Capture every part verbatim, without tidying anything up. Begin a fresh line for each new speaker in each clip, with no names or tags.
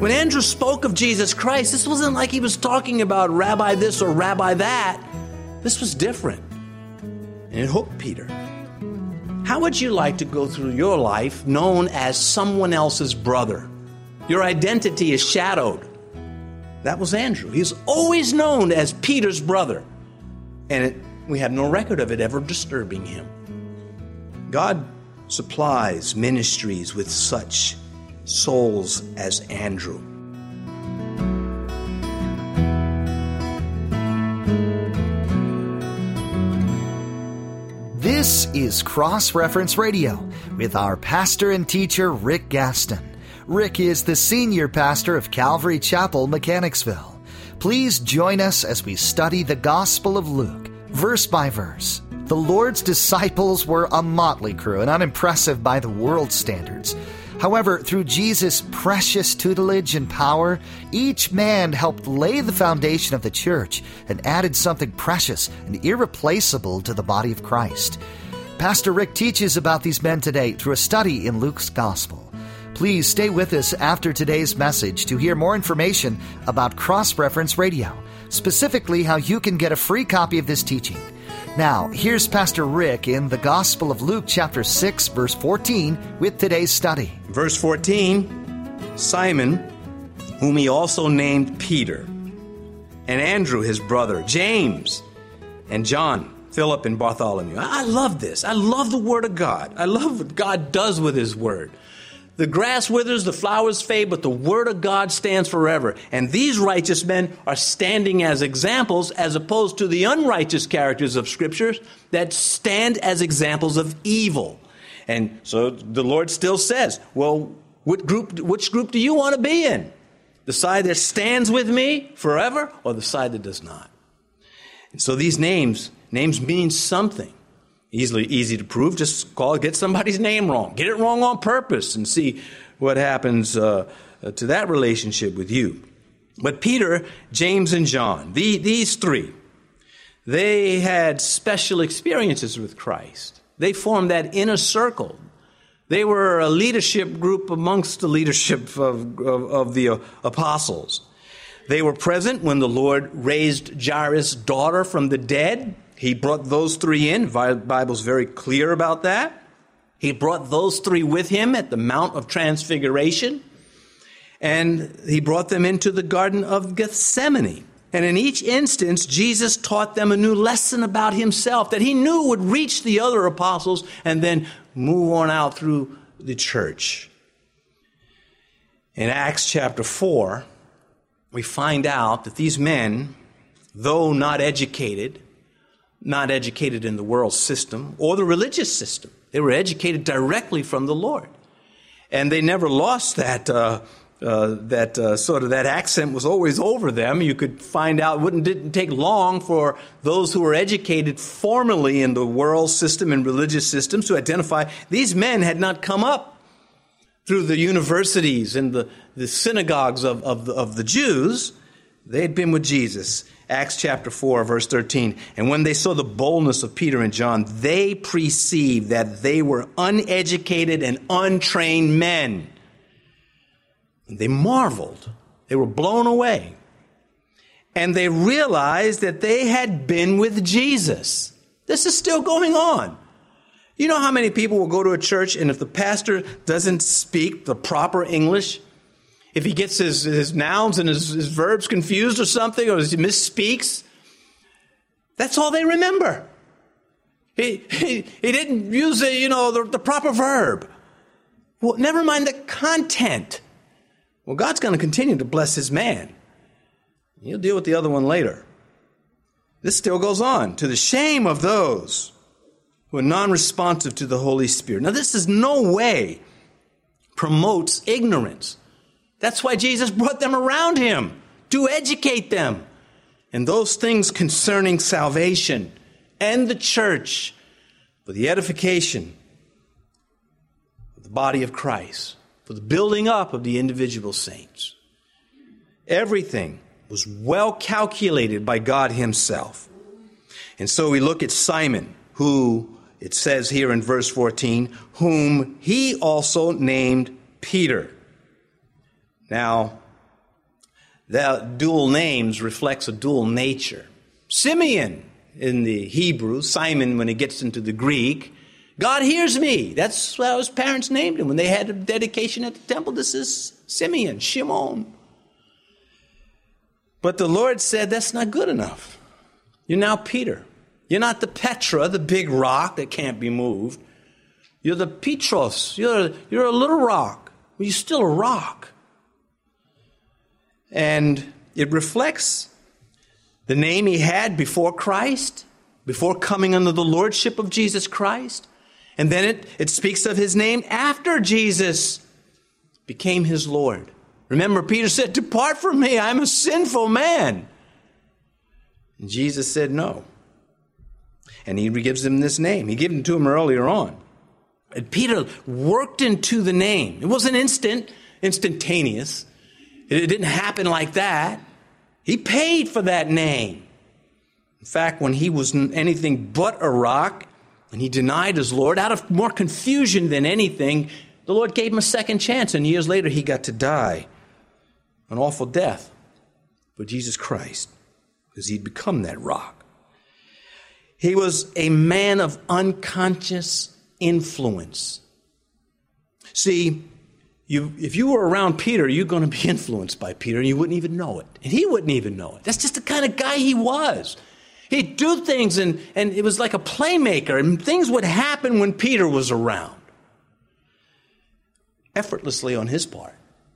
When Andrew spoke of Jesus Christ, this wasn't like he was talking about rabbi this or rabbi that. This was different. And it hooked Peter. How would you like to go through your life known as someone else's brother? Your identity is shadowed. That was Andrew. He's always known as Peter's brother. And it, we have no record of it ever disturbing him. God supplies ministries with such souls as Andrew.
This is Cross Reference Radio with our pastor and teacher, Rick Gaston. Rick is the senior pastor of Calvary Chapel, Mechanicsville. Please join us as we study the Gospel of Luke, verse by verse. The Lord's disciples were a motley crew and unimpressive by the world's standards. However, through Jesus' precious tutelage and power, each man helped lay the foundation of the church and added something precious and irreplaceable to the body of Christ. Pastor Rick teaches about these men today through a study in Luke's Gospel. Please stay with us after today's message to hear more information about Cross Reference Radio, specifically how you can get a free copy of this teaching. Now, here's Pastor Rick in the Gospel of Luke chapter six, verse fourteen, with today's study.
Verse fourteen, Simon, whom he also named Peter, and Andrew his brother, James, and John, Philip, and Bartholomew. I love this. I love the Word of God. I love what God does with His Word. The grass withers, the flowers fade, but the Word of God stands forever. And these righteous men are standing as examples as opposed to the unrighteous characters of Scriptures that stand as examples of evil. And so the Lord still says, well, what group, which group do you want to be in? The side that stands with me forever or the side that does not? And so these names, names mean something. Easily easy to prove. Just call, get somebody's name wrong. Get it wrong on purpose and see what happens uh, to that relationship with you. But Peter, James, and John, the, these three, they had special experiences with Christ. They formed that inner circle. They were a leadership group amongst the leadership of, of, of the uh, apostles. They were present when the Lord raised Jairus' daughter from the dead. He brought those three in. The Bible's very clear about that. He brought those three with him at the Mount of Transfiguration. And he brought them into the Garden of Gethsemane. And in each instance, Jesus taught them a new lesson about himself that he knew would reach the other apostles and then move on out through the church. In Acts chapter four, we find out that these men, though not educated, not educated in the world system or the religious system. They were educated directly from the Lord. And they never lost that, uh, uh, that uh, sort of that accent was always over them. You could find out, it wouldn't, didn't take long for those who were educated formally in the world system and religious systems to identify these men had not come up through the universities and the, the synagogues of, of, the, of the Jews. They had been with Jesus. Acts chapter four, verse thirteen. And when they saw the boldness of Peter and John, they perceived that they were uneducated and untrained men. And they marveled. They were blown away. And they realized that they had been with Jesus. This is still going on. You know how many people will go to a church and if the pastor doesn't speak the proper English, if he gets his, his nouns and his, his verbs confused or something, or he misspeaks, that's all they remember. He, he, he didn't use a, you know, the, the proper verb. Well, never mind the content. Well, God's going to continue to bless his man. He'll deal with the other one later. This still goes on, to the shame of those who are non-responsive to the Holy Spirit. Now, this is no way promotes ignorance. That's why Jesus brought them around him, to educate them. And those things concerning salvation and the church for the edification of the body of Christ, for the building up of the individual saints. Everything was well calculated by God himself. And so we look at Simon, who, it says here in verse fourteen, whom he also named Peter. Now, The dual names reflects a dual nature. Simeon in the Hebrew, Simon when it gets into the Greek, God hears me. That's how his parents named him. When they had a dedication at the temple, this is Simeon, Shimon. But the Lord said, that's not good enough. You're now Peter. You're not the Petra, the big rock that can't be moved. You're the Petros. You're, you're a little rock. Well, you're still a rock. And it reflects the name he had before Christ, before coming under the lordship of Jesus Christ. And then it, it speaks of his name after Jesus became his Lord. Remember, Peter said, depart from me, I'm a sinful man. And Jesus said no. And he gives him this name. He gave it to him earlier on. And Peter worked into the name. It wasn't instant, instantaneous. It didn't happen like that. He paid for that name. In fact, when he was anything but a rock, and he denied his Lord, out of more confusion than anything, the Lord gave him a second chance, and years later he got to die an awful death for Jesus Christ, because he'd become that rock. He was a man of unconscious influence. See, You, if you were around Peter, you're going to be influenced by Peter, and you wouldn't even know it. And he wouldn't even know it. That's just the kind of guy he was. He'd do things, and, and it was like a playmaker, and things would happen when Peter was around. Effortlessly on his part.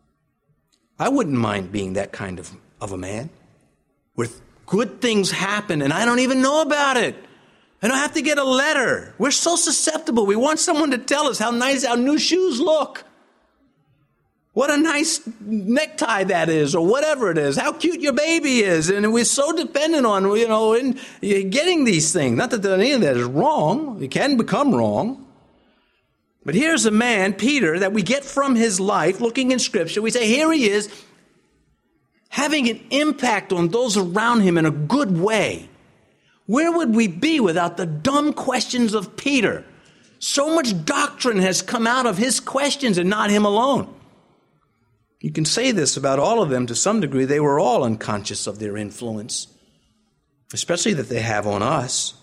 I wouldn't mind being that kind of, of a man, where good things happen, and I don't even know about it. I don't have to get a letter. We're so susceptible. We want someone to tell us how nice our new shoes look. What a nice necktie that is, or whatever it is. How cute your baby is. And we're so dependent on, you know, in getting these things. Not that any of that is wrong. It can become wrong. But here's a man, Peter, that we get from his life, looking in Scripture. We say, here he is, having an impact on those around him in a good way. Where would we be without the dumb questions of Peter? So much doctrine has come out of his questions and not him alone. You can say this about all of them to some degree. They were all unconscious of their influence, especially that they have on us.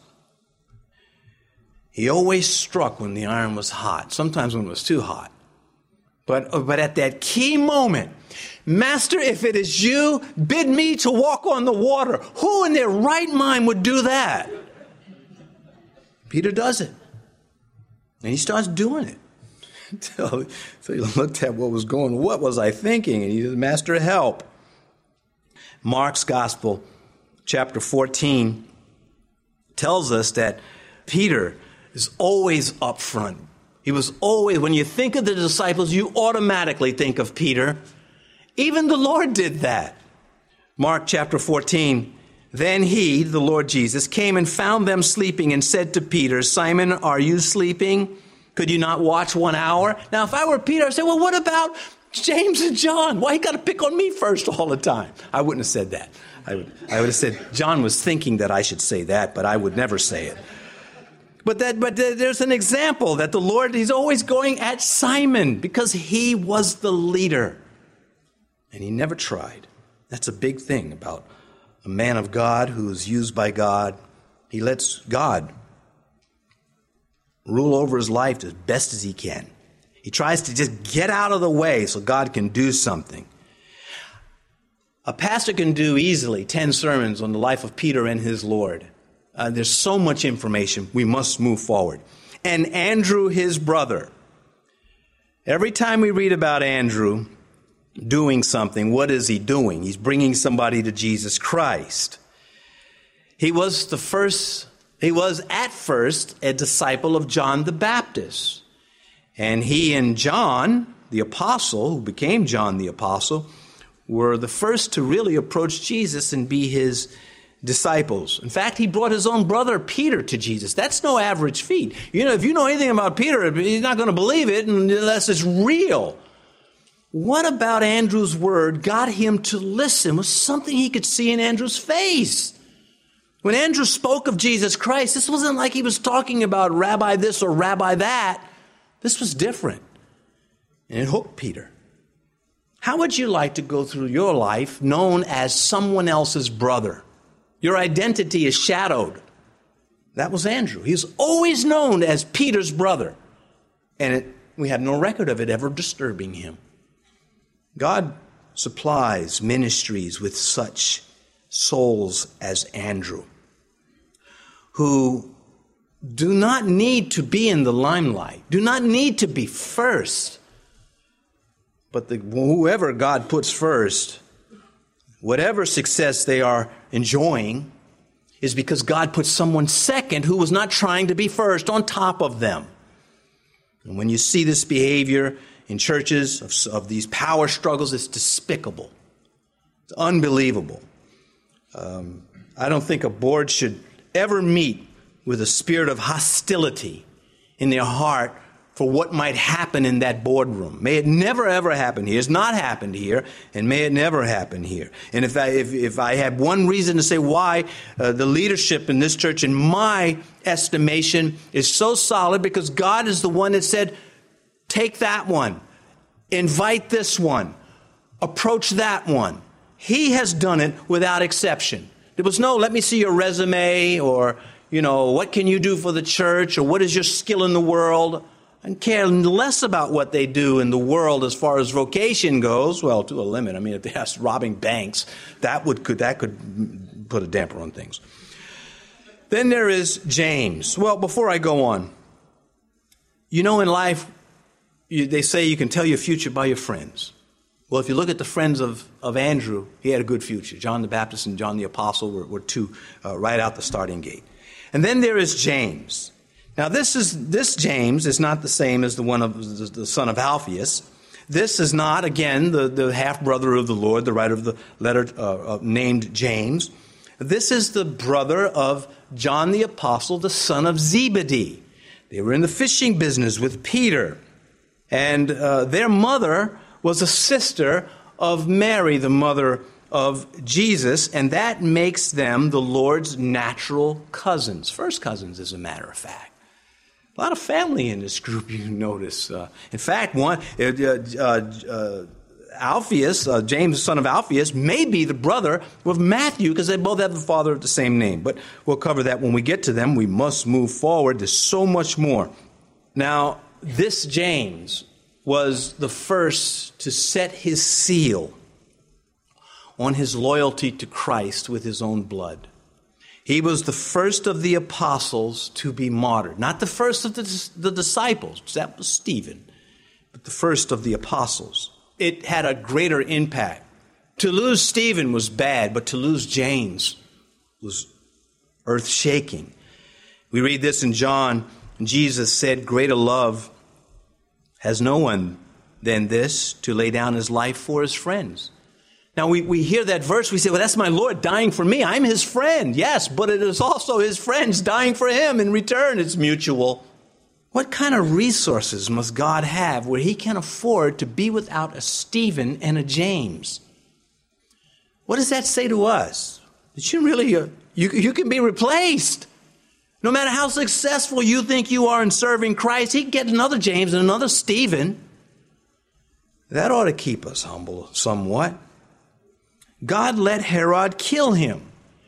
He always struck when the iron was hot, sometimes when it was too hot. But, but at that key moment, Master, if it is you, bid me to walk on the water. Who in their right mind would do that? Peter does it. And he starts doing it. So he looked at what was going on. What was I thinking? And he said, Master, help. Mark's Gospel, chapter fourteen, tells us that Peter is always up front. He was always, when you think of the disciples, you automatically think of Peter. Even the Lord did that. Mark chapter fourteen, then he, the Lord Jesus, came and found them sleeping and said to Peter, Simon, are you sleeping? Could you not watch one hour? Now, if I were Peter, I'd say, well, what about James and John? Why you got to pick on me first all the time? I wouldn't have said that. I would, I would have said, John was thinking that I should say that, but I would never say it. But that, but there's an example that the Lord, he's always going at Simon because he was the leader. And he never tried. That's a big thing about a man of God who is used by God. He lets God rule over his life as best as he can. He tries to just get out of the way so God can do something. A pastor can do easily ten sermons on the life of Peter and his Lord. Uh, there's so much information. We must move forward. And Andrew, his brother. Every time we read about Andrew doing something, what is he doing? He's bringing somebody to Jesus Christ. He was the first, he was at first a disciple of John the Baptist. And he and John, the apostle, who became John the apostle, were the first to really approach Jesus and be his disciples. In fact, he brought his own brother Peter to Jesus. That's no average feat. You know, if you know anything about Peter, he's not going to believe it unless it's real. What about Andrew's word got him to listen? Was something he could see in Andrew's face. When Andrew spoke of Jesus Christ, this wasn't like he was talking about rabbi this or rabbi that. This was different. And it hooked Peter. How would you like to go through your life known as someone else's brother? Your identity is shadowed. That was Andrew. He's always known as Peter's brother. And it, we have no record of it ever disturbing him. God supplies ministries with such souls as Andrew, who do not need to be in the limelight, do not need to be first. But the, whoever God puts first, whatever success they are enjoying, is because God put someone second who was not trying to be first on top of them. And when you see this behavior in churches of, of these power struggles, it's despicable. It's unbelievable. Um, I don't think a board should ever meet with a spirit of hostility in their heart for what might happen in that boardroom. May it never, ever happen here. It's not happened here, and may it never happen here. And if I, if, if I had one reason to say why uh, the leadership in this church, in my estimation, is so solid, because God is the one that said, take that one, invite this one, approach that one. He has done it without exception. There was no, let me see your resume, or, you know, what can you do for the church, or what is your skill in the world? I care less about what they do in the world as far as vocation goes. Well, to a limit. I mean, if they're robbing banks, that would could that could put a damper on things. Then there is James. Well, before I go on, you know, in life, you, they say you can tell your future by your friends. Well, if you look at the friends of, of Andrew, he had a good future. John the Baptist and John the Apostle were, were two uh, right out the starting gate. And then there is James. Now, this is this James is not the same as the one of the, the son of Alphaeus. This is not, again, the, the half-brother of the Lord, the writer of the letter uh, uh, named James. This is the brother of John the Apostle, the son of Zebedee. They were in the fishing business with Peter. And uh, their mother was a sister of Mary, the mother of Jesus, and that makes them the Lord's natural cousins, first cousins, as a matter of fact. A lot of family in this group, you notice. Uh, in fact, one uh, uh, uh, Alphaeus, uh, James, son of Alphaeus, may be the brother of Matthew, because they both have the father of the same name. But we'll cover that when we get to them. We must move forward. There's so much more. Now, this James was the first to set his seal on his loyalty to Christ with his own blood. He was the first of the apostles to be martyred. Not the first of the, the disciples, that was Stephen, but the first of the apostles. It had a greater impact. To lose Stephen was bad, but to lose James was earth-shaking. We read this in John, and Jesus said, "Greater love has no one than this, to lay down his life for his friends." Now, we, we hear that verse, we say, well, that's my Lord dying for me. I'm his friend. Yes, but it is also his friends dying for him. In return, it's mutual. What kind of resources must God have where he can afford to be without a Stephen and a James? What does that say to us? That you really, uh, you, you can be replaced. No matter how successful you think you are in serving Christ, he can get another James and another Stephen. That ought to keep us humble somewhat. God let Herod kill him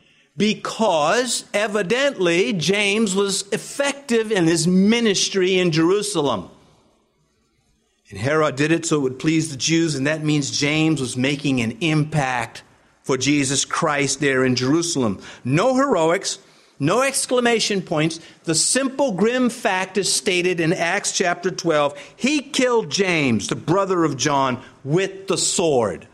because evidently James was effective in his ministry in Jerusalem. And Herod did it so it would please the Jews, and that means James was making an impact for Jesus Christ there in Jerusalem. No heroics, no exclamation points. The simple, grim fact is stated in Acts chapter twelve. He killed James, the brother of John, with the sword.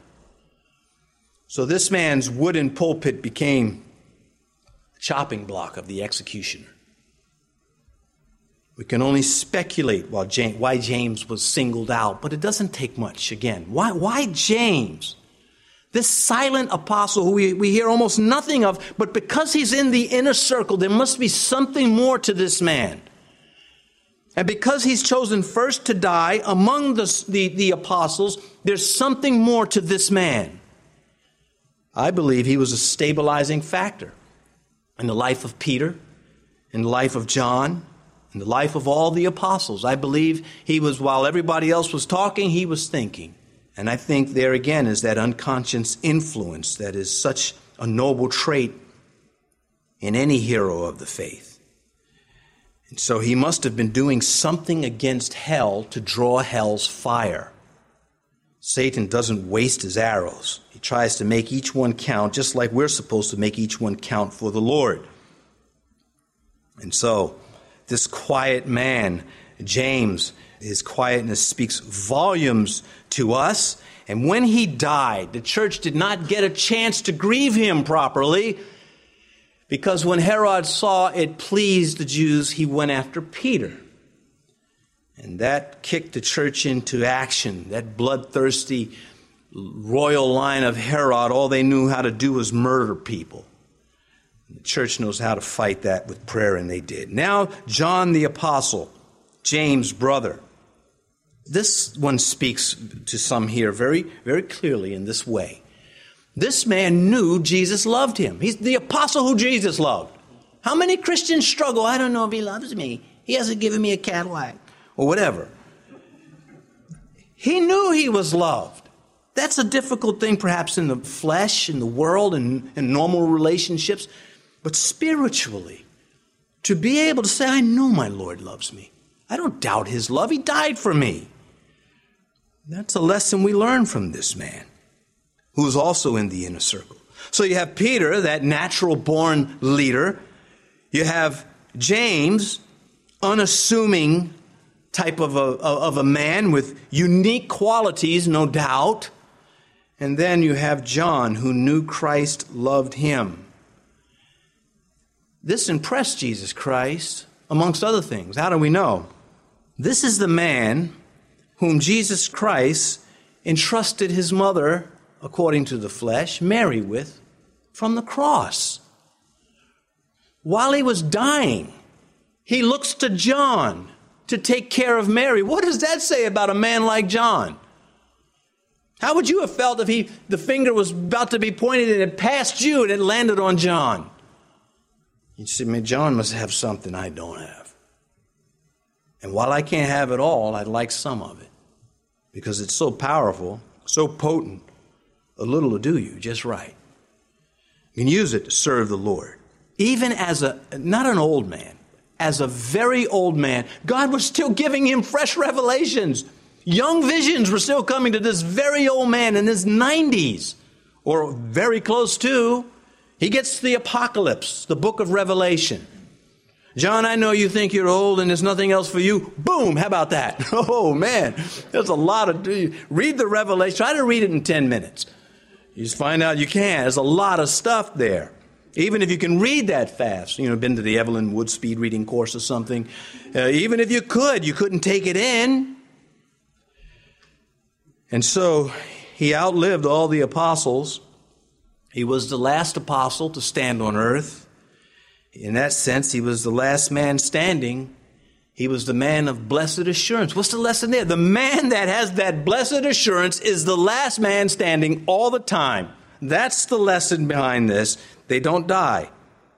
So this man's wooden pulpit became the chopping block of the executioner. We can only speculate why James was singled out, but it doesn't take much. Again, why, why James? This silent apostle who we, we hear almost nothing of, but because he's in the inner circle, there must be something more to this man. And because he's chosen first to die among the, the, the apostles, there's something more to this man. I believe he was a stabilizing factor in the life of Peter, in the life of John, in the life of all the apostles. I believe he was, while everybody else was talking, he was thinking. And I think there again is that unconscious influence that is such a noble trait in any hero of the faith. And so he must have been doing something against hell to draw hell's fire. Satan doesn't waste his arrows. He tries to make each one count, just like we're supposed to make each one count for the Lord. And so, this quiet man, James, his quietness speaks volumes to us. And when he died, the church did not get a chance to grieve him properly, because when Herod saw it pleased the Jews, he went after Peter. And that kicked the church into action. That bloodthirsty royal line of Herod, all they knew how to do was murder people. The church knows how to fight that with prayer, and they did. Now, John the Apostle, James' brother. This one speaks to some here very, very clearly in this way. This man knew Jesus loved him. He's the apostle who Jesus loved. How many Christians struggle? I don't know if he loves me. He hasn't given me a Cadillac. Or whatever. He knew he was loved. That's a difficult thing perhaps in the flesh, in the world, and in normal relationships. But spiritually, to be able to say, I know my Lord loves me. I don't doubt his love. He died for me. That's a lesson we learn from this man, who is also in the inner circle. So you have Peter, that natural-born leader. You have James, unassuming type of a, of a man with unique qualities, no doubt. And then you have John, who knew Christ loved him. This impressed Jesus Christ, amongst other things. How do we know? This is the man whom Jesus Christ entrusted his mother, according to the flesh, Mary, with from the cross. While he was dying, he looks to John to take care of Mary. What does that say about a man like John? How would you have felt if he, the finger was about to be pointed and it passed you and it landed on John? You'd say, man, John must have something I don't have. And while I can't have it all, I'd like some of it. Because it's so powerful, so potent, a little will do you just right. You can use it to serve the Lord. Even as a, not an old man, as a very old man, God was still giving him fresh revelations. Young visions were still coming to this very old man in his nineties, or very close to. He gets the apocalypse, the book of Revelation. John, I know you think you're old and there's nothing else for you. Boom, how about that? Oh, man, there's a lot of... Read the Revelation. Try to read it in ten minutes. You just find out you can't. There's a lot of stuff there. Even if you can read that fast, you know, been to the Evelyn Wood speed reading course or something, uh, even if you could, you couldn't take it in. And so he outlived all the apostles. He was the last apostle to stand on earth. In that sense, he was the last man standing. He was the man of blessed assurance. What's the lesson there? The man that has that blessed assurance is the last man standing all the time. That's the lesson behind this. They don't die.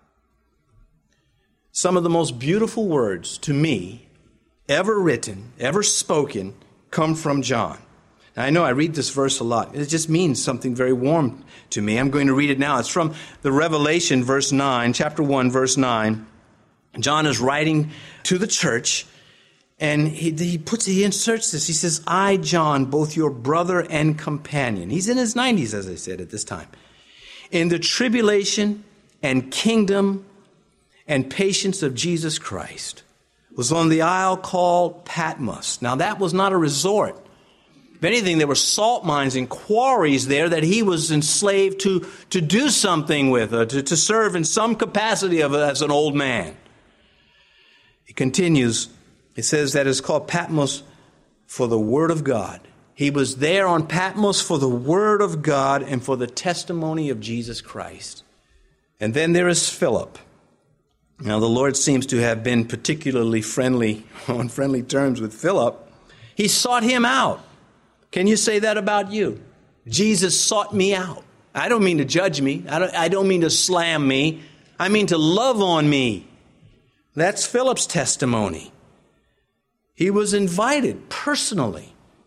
Some of the most beautiful words to me ever written, ever spoken, come from John. Now, I know I read this verse a lot. It just means something very warm to me. I'm going to read it now. It's from the Revelation, verse nine, chapter one, verse nine. John is writing to the church, and he, he puts, he inserts this. He says, I, John, both your brother and companion. He's in his nineties, as I said, at this time. In the tribulation and kingdom and patience of Jesus Christ, was on the isle called Patmos. Now, that was not a resort. If anything, there were salt mines and quarries there that he was enslaved to, to do something with, uh, to, to serve in some capacity of as an old man. He continues, it says that it's called Patmos for the Word of God. He was there on Patmos for the Word of God and for the testimony of Jesus Christ. And then there is Philip. Now, the Lord seems to have been particularly friendly, on friendly terms with Philip. He sought him out. Can you say that about you? Jesus sought me out. I don't mean to judge me. I don't, I don't mean to slam me. I mean to love on me. That's Philip's testimony. He was invited personally.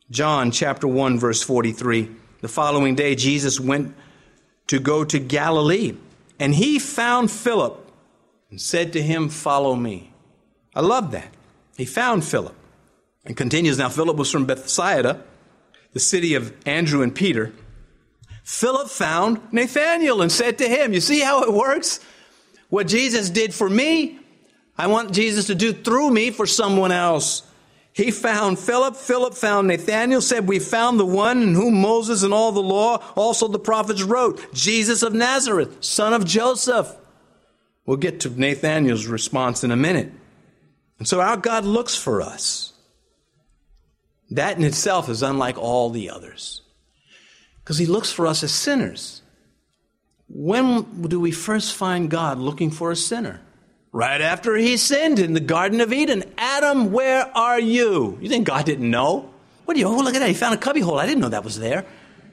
John chapter one, verse forty-three. The following day, Jesus went to go to Galilee, and he found Philip and said to him, "Follow me." I love that. He found Philip. And continues, now Philip was from Bethsaida, the city of Andrew and Peter. Philip found Nathanael and said to him, you see how it works? What Jesus did for me, I want Jesus to do through me for someone else. He found Philip. Philip found Nathanael, said, we found the one in whom Moses and all the law, also the prophets wrote, Jesus of Nazareth, son of Joseph. We'll get to Nathanael's response in a minute. And so our God looks for us. That in itself is unlike all the others. Because he looks for us as sinners. When do we first find God looking for a sinner? Right after he sinned in the Garden of Eden. Adam, where are you? You think God didn't know? What do you, oh, look at that. He found a cubbyhole. I didn't know that was there.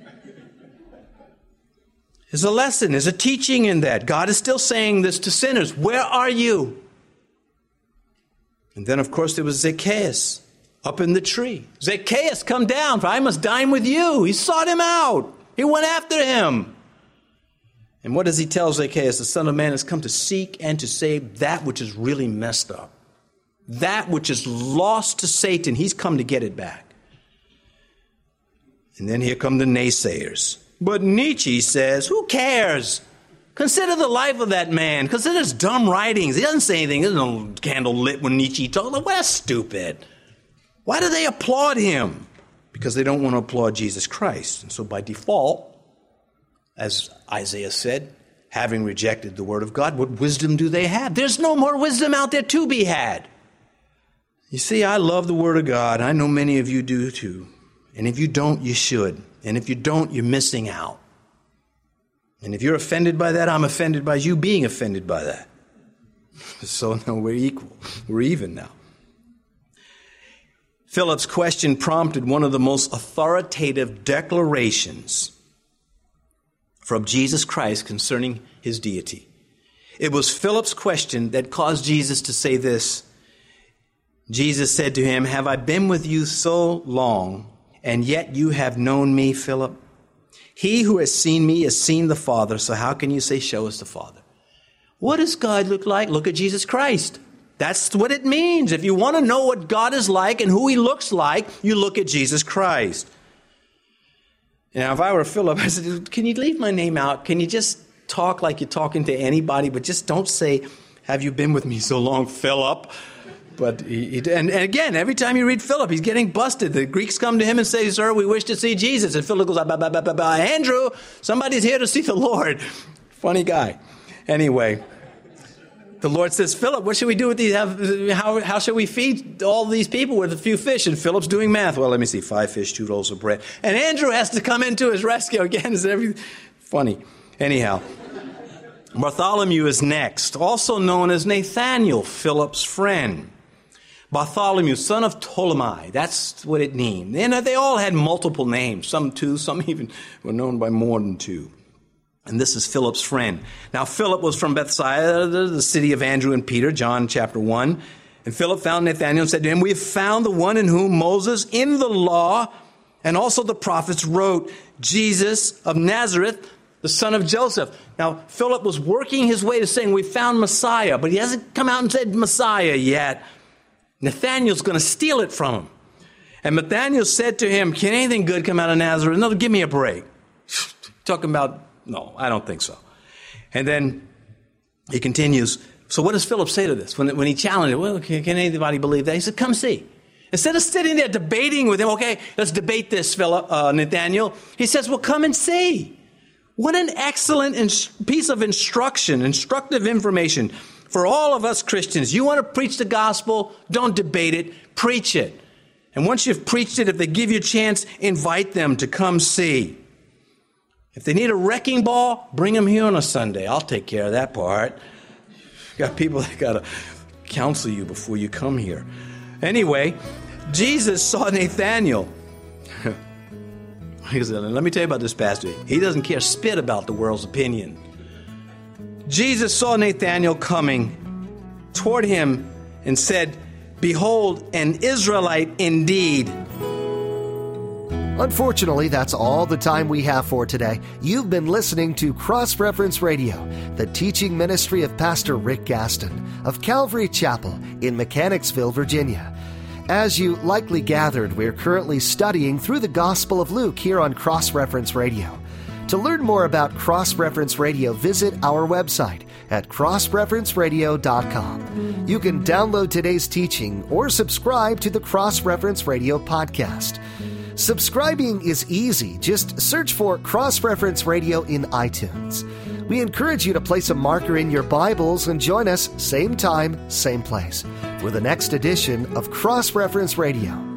There's a lesson. There's a teaching in that. God is still saying this to sinners. Where are you? And then, of course, there was Zacchaeus up in the tree. Zacchaeus, come down, for I must dine with you. He sought him out. He went after him. And what does he tell Zacchaeus? The Son of Man has come to seek and to save that which is really messed up. That which is lost to Satan. He's come to get it back. And then here come the naysayers. But Nietzsche says, who cares? Consider the life of that man. Consider his dumb writings. He doesn't say anything. There's no candle lit when Nietzsche talks. Like, well, that's stupid. Why do they applaud him? Because they don't want to applaud Jesus Christ. And so by default, as Isaiah said, having rejected the word of God, what wisdom do they have? There's no more wisdom out there to be had. You see, I love the word of God. I know many of you do too. And if you don't, you should. And if you don't, you're missing out. And if you're offended by that, I'm offended by you being offended by that. So now we're equal. We're even now. Philip's question prompted one of the most authoritative declarations from Jesus Christ concerning his deity. It was Philip's question that caused Jesus to say this. Jesus said to him, have I been with you so long, and yet you have known me, Philip? He who has seen me has seen the Father, so how can you say, show us the Father? What does God look like? Look at Jesus Christ. That's what it means. If you want to know what God is like and who he looks like, you look at Jesus Christ. Now, if I were Philip, I said, can you leave my name out? Can you just talk like you're talking to anybody, but just don't say, have you been with me so long, Philip? But he, he, and, and again, every time you read Philip, he's getting busted. The Greeks come to him and say, sir, we wish to see Jesus. And Philip goes, bah, bah, bah, bah, bah. Andrew, somebody's here to see the Lord. Funny guy. Anyway, the Lord says, Philip, what should we do with these? How, how should we feed all these people with a few fish? And Philip's doing math. Well, let me see, five fish, two loaves of bread. And Andrew has to come into his rescue again. Is everything funny? Anyhow, Bartholomew is next, also known as Nathanael, Philip's friend. Bartholomew, son of Ptolemy. That's what it means. And they all had multiple names, some two, some even were known by more than two. And this is Philip's friend. Now, Philip was from Bethsaida, the city of Andrew and Peter, John chapter one. And Philip found Nathanael and said to him, we have found the one in whom Moses in the law and also the prophets wrote, Jesus of Nazareth, the son of Joseph. Now, Philip was working his way to saying, we found Messiah, but he hasn't come out and said Messiah yet. Nathanael's going to steal it from him. And Nathanael said to him, can anything good come out of Nazareth? No, give me a break. Talking about, no, I don't think so. And then he continues. So what does Philip say to this? When, when he challenged him, well, can, can anybody believe that? He said, come see. Instead of sitting there debating with him, okay, let's debate this, Philip, uh, Nathanael. He says, well, come and see. What an excellent ins- piece of instruction, instructive information for all of us Christians. You want to preach the gospel? Don't debate it. Preach it. And once you've preached it, if they give you a chance, invite them to come see. If they need a wrecking ball, bring them here on a Sunday. I'll take care of that part. You got people that got to counsel you before you come here. Anyway, Jesus saw Nathanael. He said, let me tell you about this pastor. He doesn't care spit about the world's opinion. Jesus saw Nathanael coming toward him and said, behold, an Israelite indeed,
Unfortunately, that's all the time we have for today. You've been listening to Cross Reference Radio, the teaching ministry of Pastor Rick Gaston of Calvary Chapel in Mechanicsville, Virginia. As you likely gathered, we're currently studying through the Gospel of Luke here on Cross Reference Radio. To learn more about Cross Reference Radio, visit our website at cross reference radio dot com. You can download today's teaching or subscribe to the Cross Reference Radio podcast. Subscribing is easy. Just search for Cross Reference Radio in iTunes. We encourage you to place a marker in your Bibles and join us same time, same place for the next edition of Cross Reference Radio.